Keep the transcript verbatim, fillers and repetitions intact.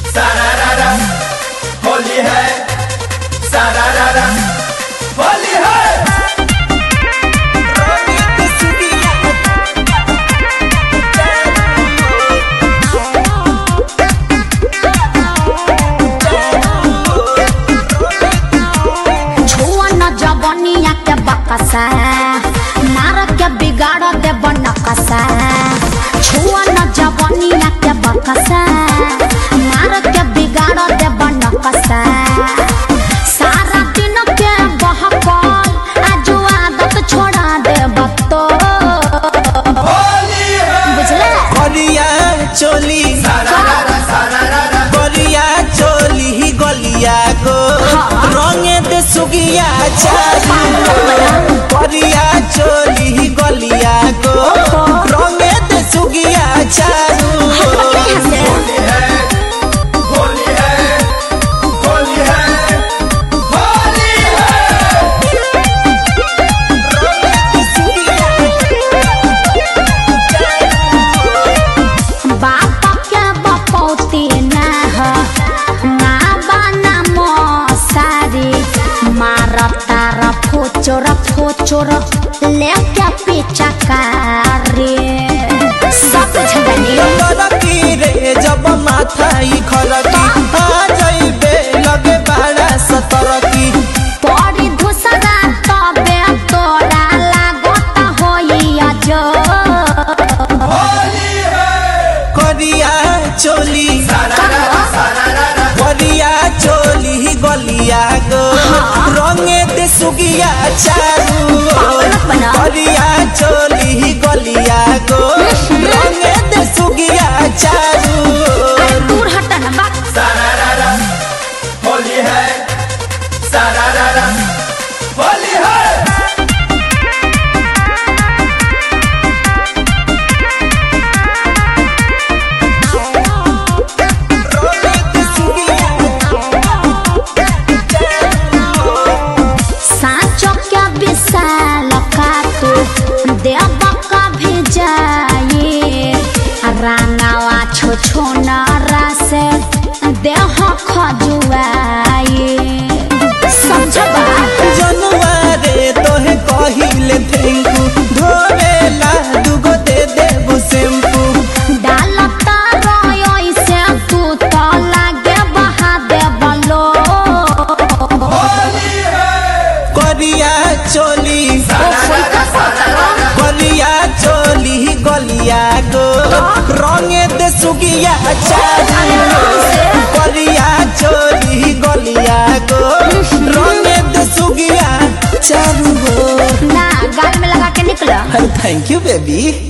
सारारारा होली है, सारारारा होली है। जवनिया के बकसा मार के बिगाड़ दे बनकसा, छुआ न जवनिया के बकसा मार के बिगाड़ दे बनकसा। सारा दिन के बहकल आज आदत छोड़ा दे बतो बुझले। गलिया चोली सारारारा सारारारा गलिया चोली ही गलिया गो रंगे दे सुगिया चारू गलिया चोली ही गलिया गो रंगे दे सुगिया चारू। होली है, होली है, होली है, होली है। बाप के बपौती ना हो ना बना मोसारी मारता र फोचोर फोचोर लेके पीछा कारी सब झगनी लड़की रे जब माथा ही खलकी आ जाइबे लगे बड़ा सतरकी परी धुसरा तबे तोरा लागत होइया जो होली है, करिया चोली सारारारा सारारारा गलिया चोली ही गलिया गो रंगे दे सुगिया चारू गलिया चोली ही गलिया गो रंगे दे सुगिया चारू। दूर हटन बात सारारारा होली है, सारारारा होली है। साँचो क्या विशाल का तू देव का भी जाए रानावा छो छो नारा से देह खजुआए समझ बात जनुआ रे तोहे कहिले थैंकू धोवेला दुगो दे देबू शैम्पू डालता रोय से तू तो लागे बहा दे बलो होली है, करिया चोली सारारारा सारारारा गलिया चोली ही गलिया गो रंगे दे सुगिया चारू गलिया चोली ही गलिया गो रंगे दे सुगिया चारू गो। ना गाल में लगा के निकला। Thank you baby.